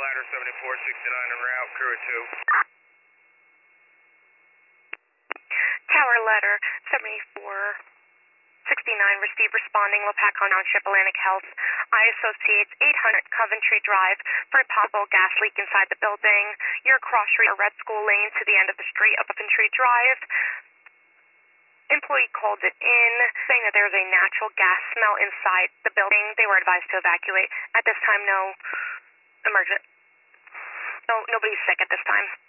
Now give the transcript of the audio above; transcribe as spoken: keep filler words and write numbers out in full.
Ladder seventy-four sixty-nine en route, crew at two. Tower Ladder seventy-four sixty-nine, receive responding Lepac Township Atlantic Health. I associates eight hundred Coventry Drive for a possible gas leak inside the building. You're across a Red School Lane to the end of the street of Coventry Drive. Employee called it in, saying that there was a natural gas smell inside the building. They were advised to evacuate. At this time, no emergent. No, nobody's sick at this time.